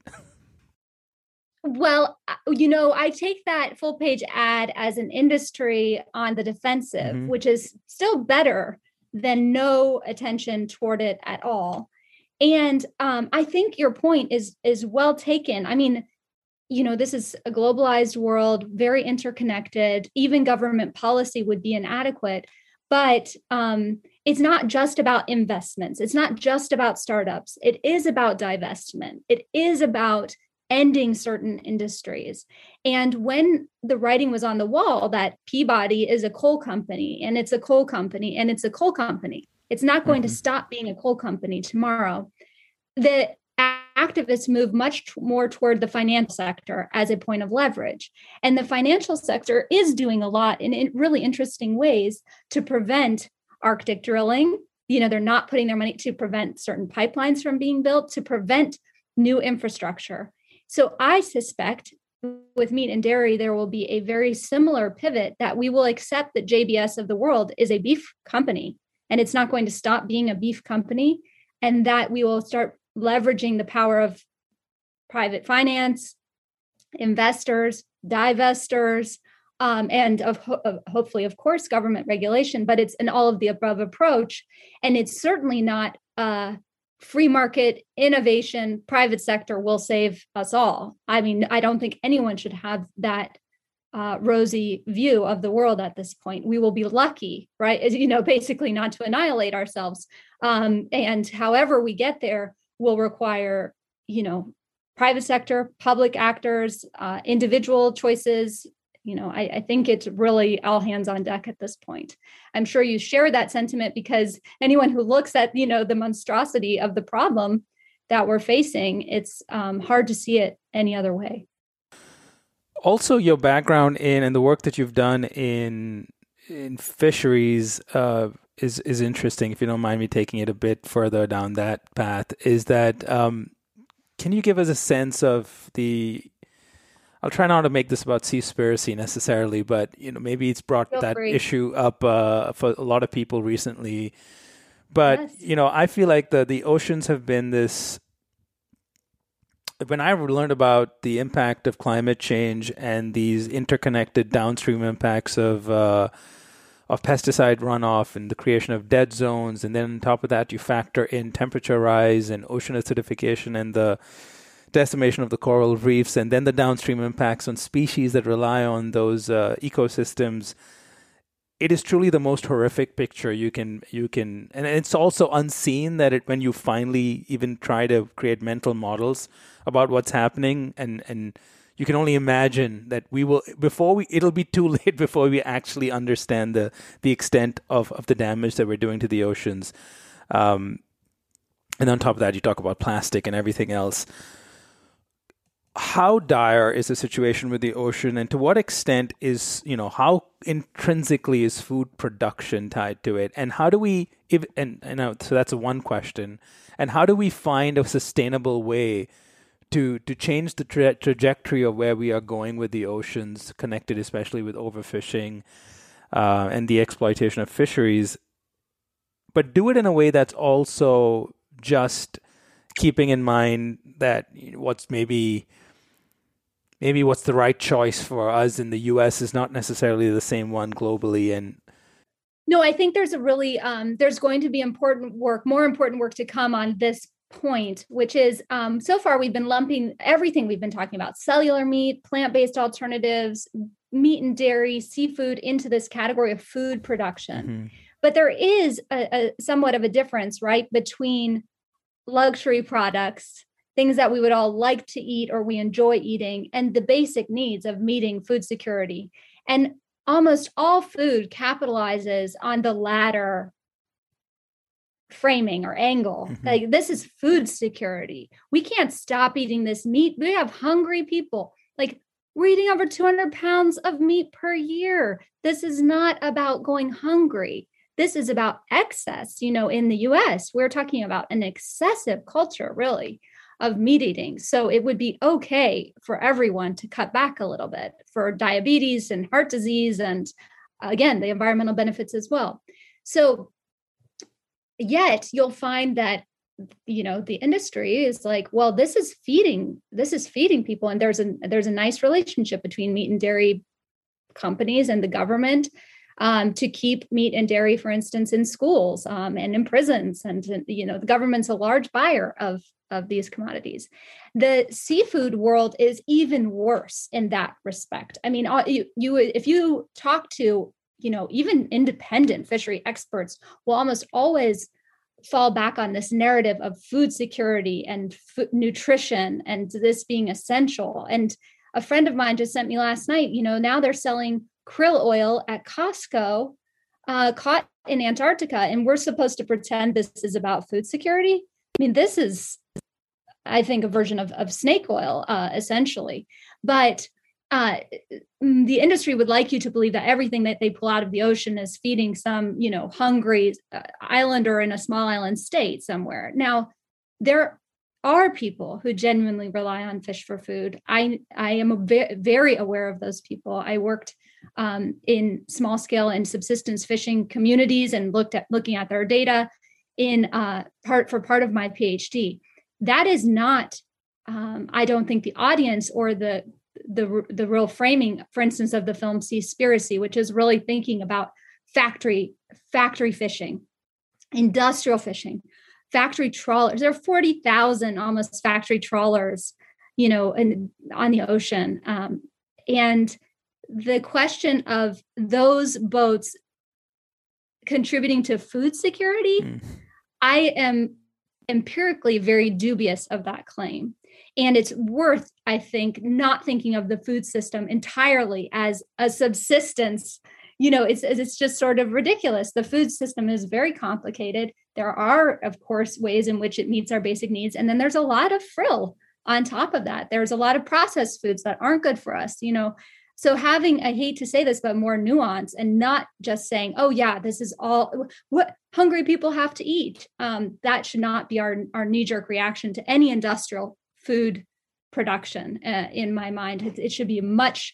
Well, I take that full page ad as an industry on the defensive, which is still better than no attention toward it at all. And I think your point is well taken. I mean, this is a globalized world, very interconnected. Even government policy would be inadequate. But it's not just about investments. It's not just about startups. It is about divestment. It is about ending certain industries. And when the writing was on the wall that Peabody is a coal company, and it's a coal company, and it's a coal company, it's not going to stop being a coal company tomorrow. The activists move much more toward the financial sector as a point of leverage. And the financial sector is doing a lot in really interesting ways to prevent Arctic drilling. They're not putting their money to prevent certain pipelines from being built, to prevent new infrastructure. So I suspect with meat and dairy, there will be a very similar pivot, that we will accept that JBS of the world is a beef company, and it's not going to stop being a beef company, and that we will start leveraging the power of private finance, investors, divestors, and hopefully, of course, government regulation, but it's an all of the above approach. And it's certainly not free market innovation, private sector will save us all. I mean, I don't think anyone should have that rosy view of the world at this point. We will be lucky, right? Basically not to annihilate ourselves. And however we get there will require, private sector, public actors, individual choices. I think it's really all hands on deck at this point. I'm sure you share that sentiment because anyone who looks at, the monstrosity of the problem that we're facing, it's hard to see it any other way. Also, your background and the work that you've done in fisheries is interesting. If you don't mind me taking it a bit further down that path, is that can you give us a sense of I'll try not to make this about Seaspiracy necessarily, but maybe it's brought that issue up for a lot of people recently. But yes. I feel like the oceans have been this. When I learned about the impact of climate change and these interconnected downstream impacts of pesticide runoff and the creation of dead zones, and then on top of that, you factor in temperature rise and ocean acidification and the decimation of the coral reefs, and then the downstream impacts on species that rely on those ecosystems. It is truly the most horrific picture you can, and it's also unseen that when you finally even try to create mental models about what's happening, and you can only imagine that it'll be too late before we actually understand the extent of the damage that we're doing to the oceans. And on top of that, you talk about plastic and everything else. How dire is the situation with the ocean, and to what extent is, how intrinsically is food production tied to it? And how do we, so that's one question. And how do we find a sustainable way to change the trajectory of where we are going with the oceans, connected especially with overfishing and the exploitation of fisheries, but do it in a way that's also just keeping in mind that what's the right choice for us in the U.S. is not necessarily the same one globally. And no, I think there's there's going to be more important work to come on this point, which is so far we've been lumping everything we've been talking about, cellular meat, plant-based alternatives, meat and dairy, seafood, into this category of food production. Mm-hmm. But there is a somewhat of a difference, right, between luxury products, things that we would all like to eat or we enjoy eating, and the basic needs of meeting food security. And almost all food capitalizes on the latter framing or angle. Mm-hmm. Like, this is food security. We can't stop eating this meat. We have hungry people. Like, we're eating over 200 pounds of meat per year. This is not about going hungry. This is about excess. In the US, we're talking about an excessive culture, really, of meat eating. So it would be okay for everyone to cut back a little bit for diabetes and heart disease, and again, the environmental benefits as well. So yet you'll find that, the industry is like, well, this is feeding people. And there's a nice relationship between meat and dairy companies and the government to keep meat and dairy, for instance, in schools and in prisons. And, the government's a large buyer of these commodities. The seafood world is even worse in that respect. I mean, if you talk to, even independent fishery experts will almost always fall back on this narrative of food security and nutrition and this being essential. And a friend of mine just sent me last night, now they're selling krill oil at Costco, caught in Antarctica, and we're supposed to pretend this is about food security. I mean, this is, I think, a version of snake oil, essentially. But the industry would like you to believe that everything that they pull out of the ocean is feeding some, hungry islander in a small island state somewhere. Now, there are people who genuinely rely on fish for food. I am very aware of those people. I worked in small scale and subsistence fishing communities and looking at their data in part of my PhD. That is not, I don't think, the audience or the the real framing, for instance, of the film Seaspiracy, which is really thinking about factory fishing, industrial fishing, factory trawlers. There are 40,000 almost factory trawlers, on the ocean. And the question of those boats contributing to food security, I am empirically very dubious of that claim. And it's worth, I think, not thinking of the food system entirely as a subsistence. It's just sort of ridiculous. The food system is very complicated. There are, of course, ways in which it meets our basic needs. And then there's a lot of frill on top of that. There's a lot of processed foods that aren't good for us, So having, I hate to say this, but more nuance and not just saying, oh yeah, this is all what hungry people have to eat. That should not be our knee-jerk reaction to any industrial food production. In my mind, it should be a much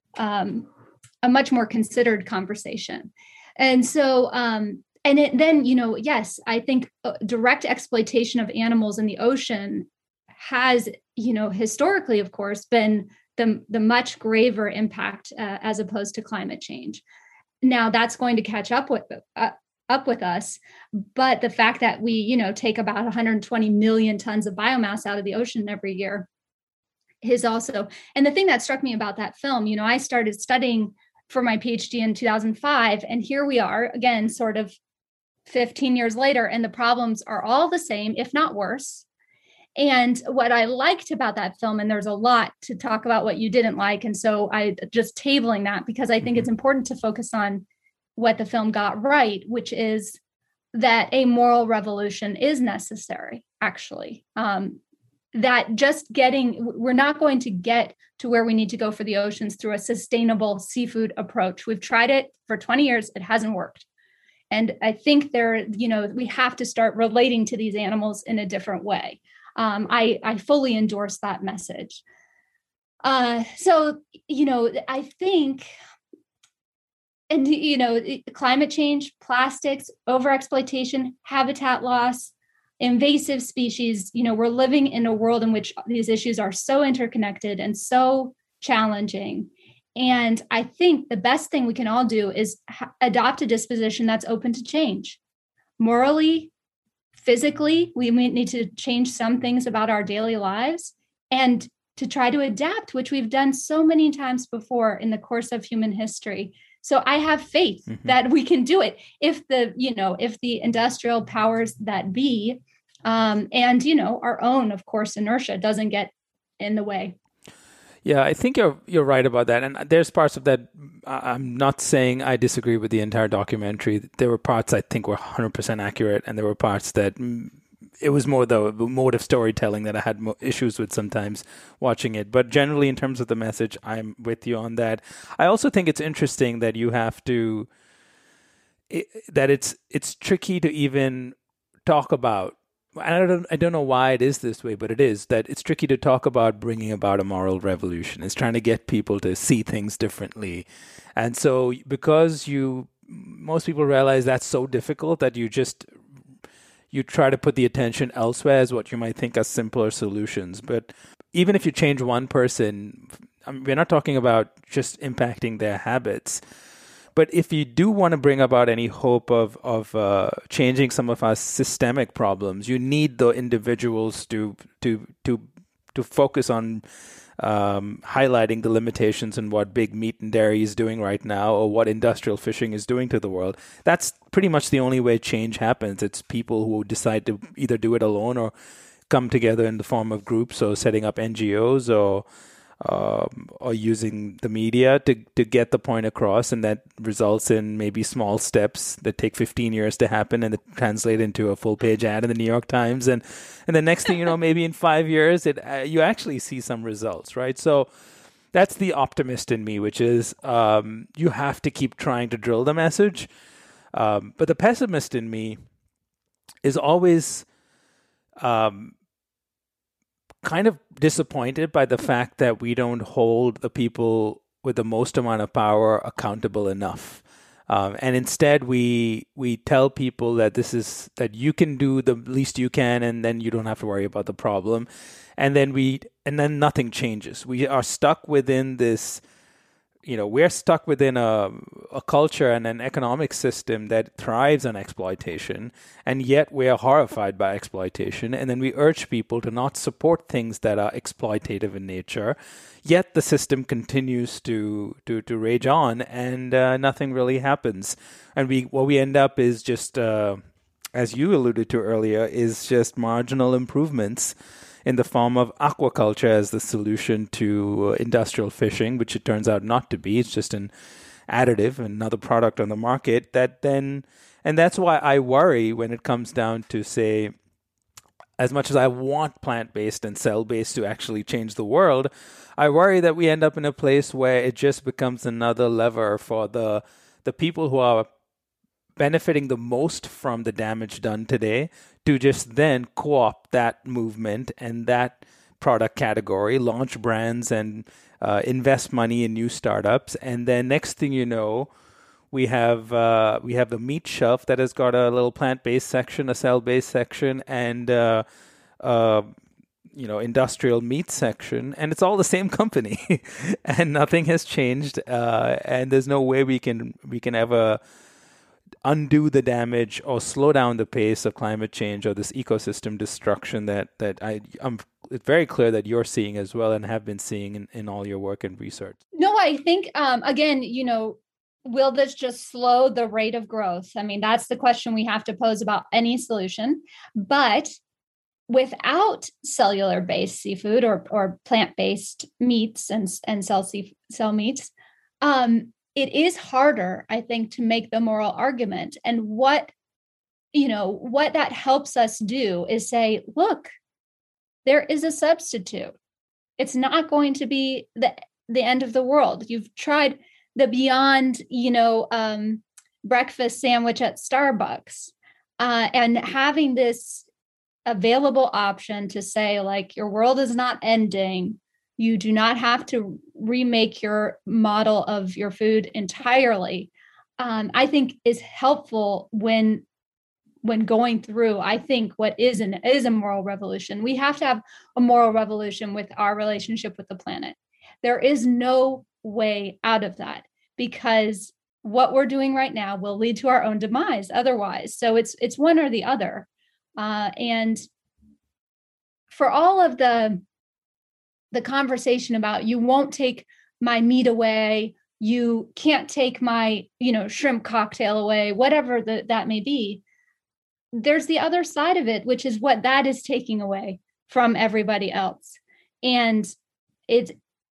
more considered conversation. And so, yes, I think direct exploitation of animals in the ocean has, historically, of course, been the much graver impact as opposed to climate change. Now that's going to catch up with us, but the fact that we take about 120 million tons of biomass out of the ocean every year is also. And the thing that struck me about that film, I started studying for my PhD in 2005, and here we are again, sort of 15 years later, and the problems are all the same, if not worse. And what I liked about that film, and there's a lot to talk about what you didn't like, and so I just tabling that because I think it's important to focus on what the film got right, which is that a moral revolution is necessary, actually. That we're not going to get to where we need to go for the oceans through a sustainable seafood approach. We've tried it for 20 years. It hasn't worked. And I think we have to start relating to these animals in a different way. I fully endorse that message. So, I think, and, climate change, plastics, overexploitation, habitat loss, invasive species, we're living in a world in which these issues are so interconnected and so challenging. And I think the best thing we can all do is adopt a disposition that's open to change. Morally, physically, we need to change some things about our daily lives and to try to adapt, which we've done so many times before in the course of human history. So I have faith that we can do it if the industrial powers that be, and our own, of course, inertia doesn't get in the way. Yeah, I think you're right about that. And there's parts of that. I'm not saying I disagree with the entire documentary. There were parts I think were 100% accurate, and there were parts that it was more the mode of storytelling that I had issues with sometimes watching it. But generally, in terms of the message, I'm with you on that. I also think it's interesting that you have to that it's tricky to even talk about. I don't know why it is this way, but it is that it's tricky to talk about bringing about a moral revolution. It's trying to get people to see things differently. And so because most people realize that's so difficult that you try to put the attention elsewhere as what you might think are simpler solutions. But even if you change one person, we're not talking about just impacting their habits. But if you do want to bring about any hope of changing some of our systemic problems, you need the individuals to focus on highlighting the limitations in what big meat and dairy is doing right now, or what industrial fishing is doing to the world. That's pretty much the only way change happens. It's people who decide to either do it alone or come together in the form of groups, or setting up NGOs, or using the media to get the point across, and that results in maybe small steps that take 15 years to happen and that translate into a full-page ad in the New York Times, and the next thing you know, maybe in 5 years, you actually see some results, right? So that's the optimist in me, which is you have to keep trying to drill the message, but the pessimist in me is always kind of disappointed by the fact that we don't hold the people with the most amount of power accountable enough. And instead, we tell people that that you can do the least you can, and then you don't have to worry about the problem. And then nothing changes. We are stuck within this. We're stuck within a culture and an economic system that thrives on exploitation, and yet we are horrified by exploitation. And then we urge people to not support things that are exploitative in nature, yet the system continues to rage on, and nothing really happens. And what we end up is just, as you alluded to earlier, is just marginal improvements in the form of aquaculture as the solution to industrial fishing, which it turns out not to be. It's just an additive, another product on the market and that's why I worry when it comes down to, say, as much as I want plant-based and cell-based to actually change the world, I worry that we end up in a place where it just becomes another lever for the people who are benefiting the most from the damage done today to just then co-opt that movement and that product category, launch brands and invest money in new startups. And then next thing you know, we have the meat shelf that has got a little plant-based section, a cell-based section, and industrial meat section, and it's all the same company, and nothing has changed. And there's no way we can ever undo the damage or slow down the pace of climate change or this ecosystem destruction that I'm it's very clear that you're seeing as well and have been seeing in all your work and research. No, I think, again, will this just slow the rate of growth? I mean, that's the question we have to pose about any solution. But without cellular-based seafood or plant-based meats and cell meats, it is harder, I think, to make the moral argument. And what that helps us do is say, look, there is a substitute. It's not going to be the end of the world. You've tried the Beyond, breakfast sandwich at Starbucks, and having this available option to say, like, your world is not ending. You do not have to remake your model of your food entirely. I think is helpful when going through, I think, what is a moral revolution. We have to have a moral revolution with our relationship with the planet. There is no way out of that, because what we're doing right now will lead to our own demise otherwise. So it's one or the other. And for all of the conversation about, you won't take my meat away, you can't take my, shrimp cocktail away, whatever that may be, there's the other side of it, which is what that is taking away from everybody else. And it's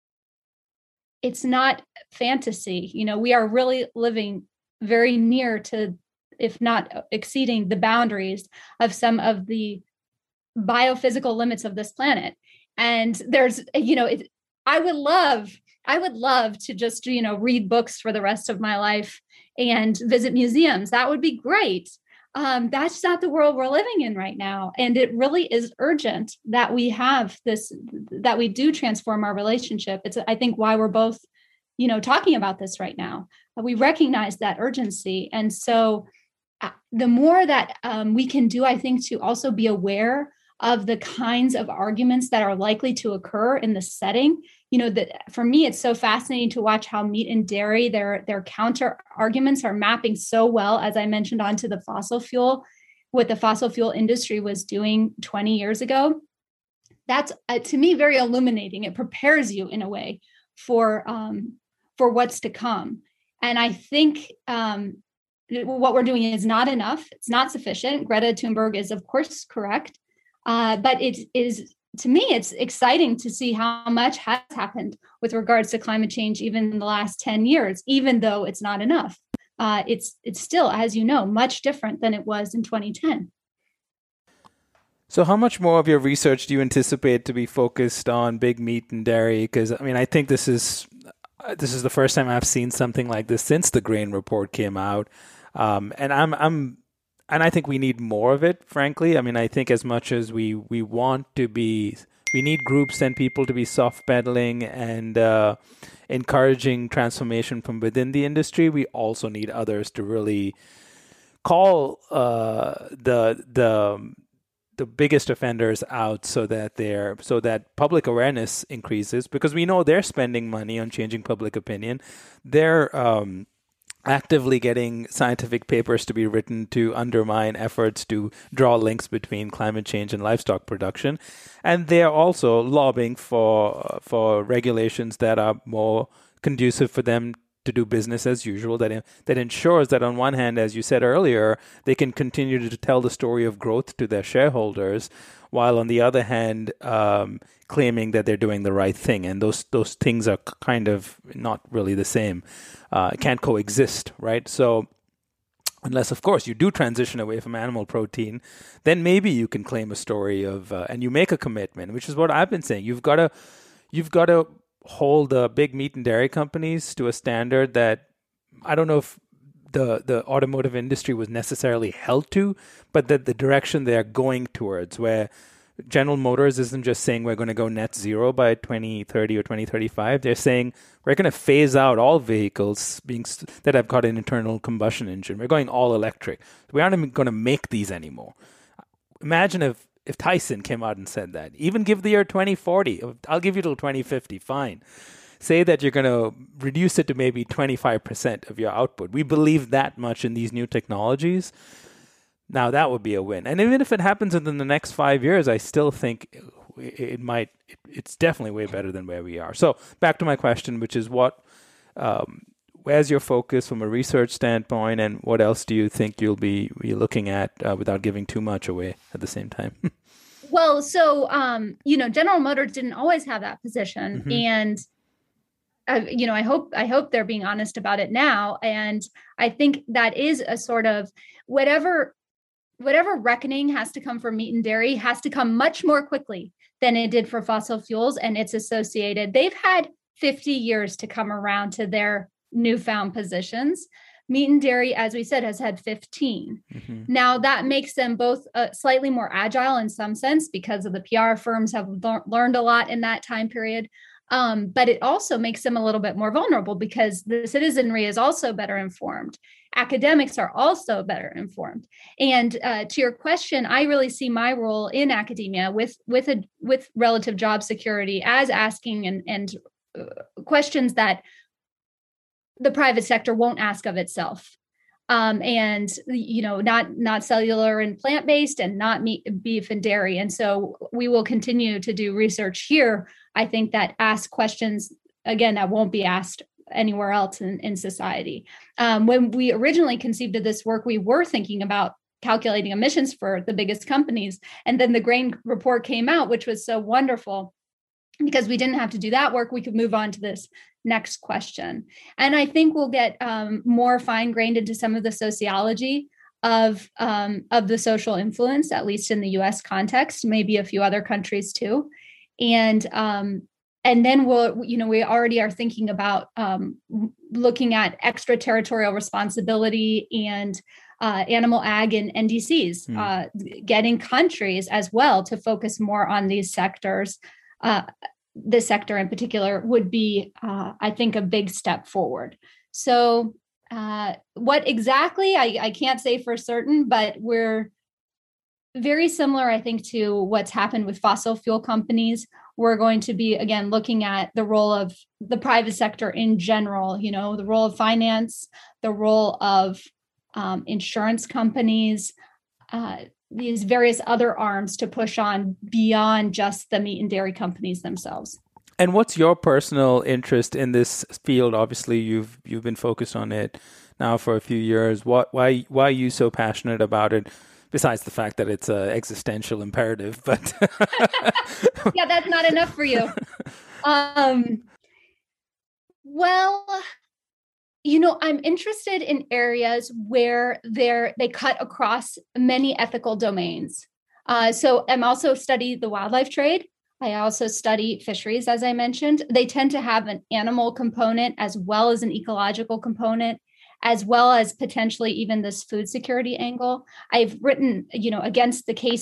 not fantasy. We are really living very near to, if not exceeding, the boundaries of some of the biophysical limits of this planet. And there's, I would love to just, read books for the rest of my life and visit museums. That would be great. That's not the world we're living in right now. And it really is urgent that we have this, that we do transform our relationship. It's, I think, why we're both, talking about this right now. We recognize that urgency. And so the more that we can do, I think, to also be aware of the kinds of arguments that are likely to occur in the setting. That for me, it's so fascinating to watch how meat and dairy, their counter arguments are mapping so well, as I mentioned, onto the fossil fuel, what the fossil fuel industry was doing 20 years ago. That's, to me, very illuminating. It prepares you in a way for what's to come. And I think what we're doing is not enough. It's not sufficient. Greta Thunberg is, of course, correct. But it is, to me, it's exciting to see how much has happened with regards to climate change, even in the last 10 years, even though it's not enough. It's still, as you know, much different than it was in 2010. So how much more of your research do you anticipate to be focused on big meat and dairy? Because, I think this is the first time I've seen something like this since the Grain Report came out. And I think we need more of it, frankly. I think as much as we want to be We need groups and people to be soft pedaling and encouraging transformation from within the industry. We also need others to really call the biggest offenders out so that public awareness increases, because we know they're spending money on changing public opinion. They're actively getting scientific papers to be written to undermine efforts to draw links between climate change and livestock production. And they're also lobbying for regulations that are more conducive for them to do business as usual, that ensures that on one hand, as you said earlier, they can continue to tell the story of growth to their shareholders, while on the other hand, claiming that they're doing the right thing. And those things are kind of not really the same. Can't coexist, right? So unless, of course, you do transition away from animal protein, then maybe you can claim a story of, and you make a commitment, which is what I've been saying. You've got to hold the big meat and dairy companies to a standard that I don't know if the automotive industry was necessarily held to, but that the direction they're going towards, where General Motors isn't just saying we're going to go net zero by 2030 or 2035. They're saying we're going to phase out all vehicles that have got an internal combustion engine. We're going all electric. We aren't even going to make these anymore. Imagine if Tyson came out and said that. Even give the year 2040. I'll give you till 2050. Fine. Say that you're going to reduce it to maybe 25% of your output. We believe that much in these new technologies. Now that would be a win. And even if it happens within the next 5 years, I still think it's definitely way better than where we are. So back to my question, which is where's your focus from a research standpoint, and what else do you think you'll be looking at without giving too much away at the same time? Well, so, General Motors didn't always have that position. Mm-hmm. And, I hope they're being honest about it now. And I think that is a sort of whatever reckoning has to come for meat and dairy has to come much more quickly than it did for fossil fuels and its associated. They've had 50 years to come around to their newfound positions. Meat and dairy, as we said, has had 15. Mm-hmm. Now that makes them both slightly more agile in some sense because of the PR firms have learned a lot in that time period. But it also makes them a little bit more vulnerable because the citizenry is also better informed. Academics are also better informed. And to your question, I really see my role in academia with relative job security as asking and questions that the private sector won't ask of itself. And, not cellular and plant-based and not meat, beef and dairy. And so we will continue to do research here, I think, that ask questions, again, that won't be asked anywhere else in society. When we originally conceived of this work, we were thinking about calculating emissions for the biggest companies. And then the grain report came out, which was so wonderful. Because we didn't have to do that work, we could move on to this next question. And I think we'll get more fine-grained into some of the sociology of the social influence, at least in the U.S. context, maybe a few other countries too. And then we already are thinking about looking at extraterritorial responsibility and animal ag and NDCs, getting countries as well to focus more on these sectors. This sector in particular would be, I think, a big step forward. So what exactly, I can't say for certain, but we're very similar, I think, to what's happened with fossil fuel companies. We're going to be, again, looking at the role of the private sector in general, the role of finance, the role of insurance companies, these various other arms to push on beyond just the meat and dairy companies themselves. And what's your personal interest in this field? Obviously, you've been focused on it now for a few years. Why are you so passionate about it? Besides the fact that it's an existential imperative, but yeah, that's not enough for you. Well, I'm interested in areas where they cut across many ethical domains. So I'm also study the wildlife trade. I also study fisheries, as I mentioned. They tend to have an animal component as well as an ecological component, as well as potentially even this food security angle. I've written, against the case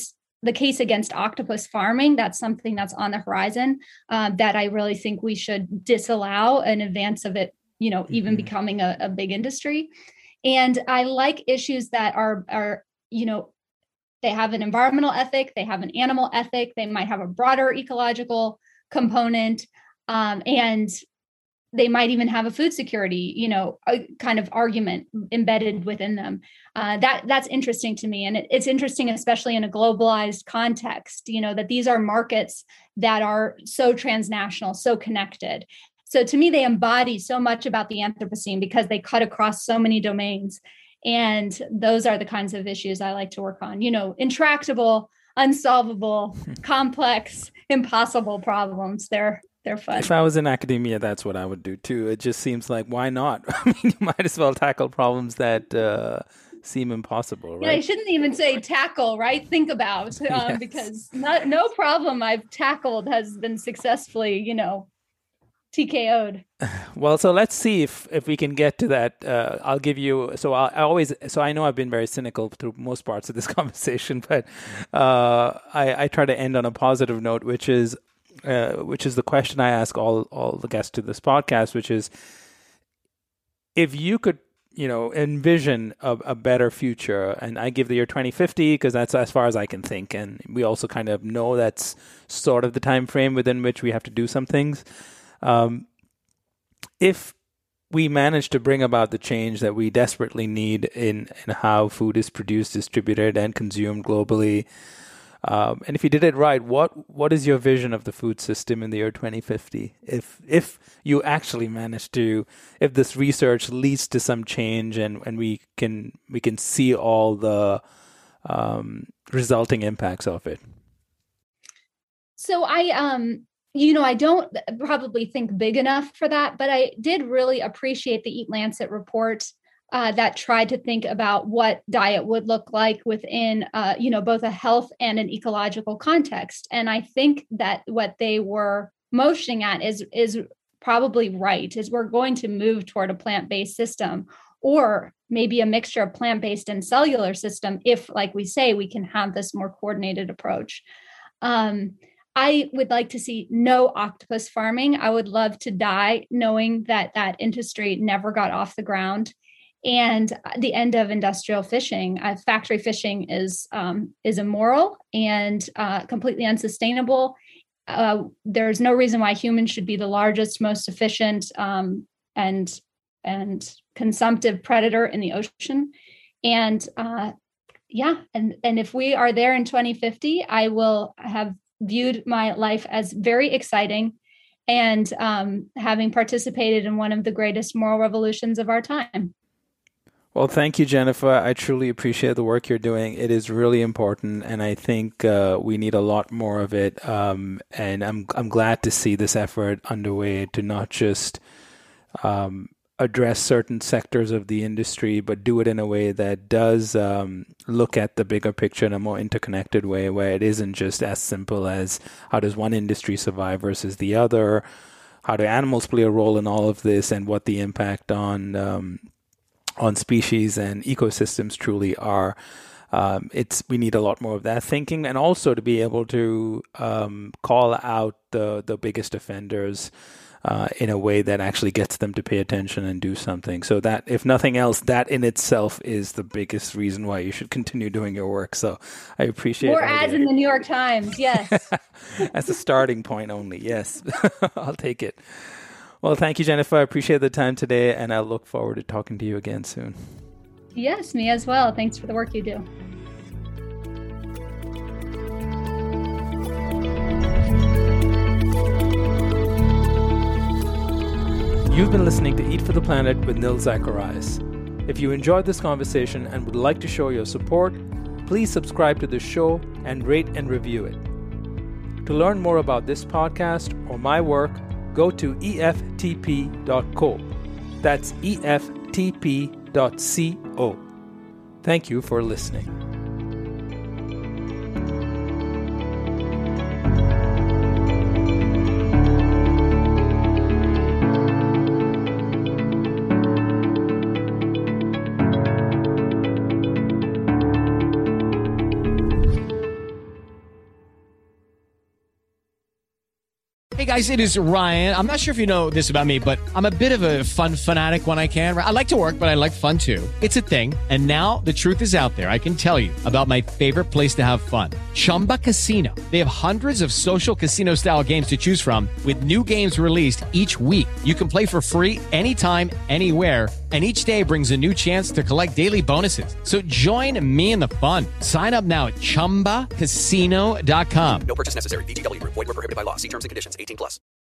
the case against octopus farming, that's something that's on the horizon that I really think we should disallow in advance of it, even becoming a big industry. And I like issues that are they have an environmental ethic, they have an animal ethic, they might have a broader ecological component, and they might even have a food security, a kind of argument embedded within them. That's interesting to me. And it's interesting, especially in a globalized context, that these are markets that are so transnational, so connected. So to me, they embody so much about the Anthropocene because they cut across so many domains. And those are the kinds of issues I like to work on, intractable, unsolvable, complex, impossible problems. They're fun. If I was in academia, that's what I would do too. It just seems like, why not? I mean, you might as well tackle problems that seem impossible, right? Yeah, I shouldn't even say tackle, right? Think about, Yes. because no problem I've tackled has been successfully, TKO'd. Well, so let's see if we can get to that. I'll give you. So I know I've been very cynical through most parts of this conversation, but I try to end on a positive note, which is the question I ask all the guests to this podcast, which is, if you could, envision a better future, and I give the year 2050 because that's as far as I can think, and we also kind of know that's sort of the time frame within which we have to do some things. If we manage to bring about the change that we desperately need in how food is produced, distributed, and consumed globally, and if you did it right, what is your vision of the food system in the year 2050? If you actually manage to, if this research leads to some change and we can see all the resulting impacts of it. So I don't probably think big enough for that, but I did really appreciate the Eat Lancet report that tried to think about what diet would look like within, both a health and an ecological context. And I think that what they were motioning at is probably right, is we're going to move toward a plant-based system, or maybe a mixture of plant-based and cellular system, if, like we say, we can have this more coordinated approach. I would like to see no octopus farming. I would love to die knowing that industry never got off the ground. And the end of industrial fishing. Factory fishing is immoral and completely unsustainable. There's no reason why humans should be the largest, most efficient and consumptive predator in the ocean. And and if we are there in 2050, I will have viewed my life as very exciting and having participated in one of the greatest moral revolutions of our time. Well, thank you, Jennifer. I truly appreciate the work you're doing. It is really important, and I think we need a lot more of it. And I'm glad to see this effort underway to not just address certain sectors of the industry, but do it in a way that does look at the bigger picture in a more interconnected way, where it isn't just as simple as how does one industry survive versus the other, how do animals play a role in all of this, and what the impact on species and ecosystems truly are. We need a lot more of that thinking, and also to be able to call out the biggest offenders in a way that actually gets them to pay attention and do something. So that, if nothing else, that in itself is the biggest reason why you should continue doing your work. So I appreciate more ads in the New York Times. Yes. As a starting point only. Yes. I'll take it. Well, thank you, Jennifer. I appreciate the time today, and I look forward to talking to you again soon. Yes, me as well. Thanks for the work you do. You've been listening to Eat for the Planet with Nil Zacharias. If you enjoyed this conversation and would like to show your support, please subscribe to the show and rate and review it. To learn more about this podcast or my work, go to eftp.co. That's eftp.co. Thank you for listening. guys, it is Ryan. I'm not sure if you know this about me, but I'm a bit of a fun fanatic when I can. I like to work, but I like fun too. It's a thing. And now the truth is out there. I can tell you about my favorite place to have fun. Chumba Casino. They have hundreds of social casino style games to choose from with new games released each week. You can play for free anytime, anywhere. And each day brings a new chance to collect daily bonuses. So join me in the fun. Sign up now at ChumbaCasino.com. No purchase necessary. VGW Group. Void where prohibited by law. See terms and conditions. 18+.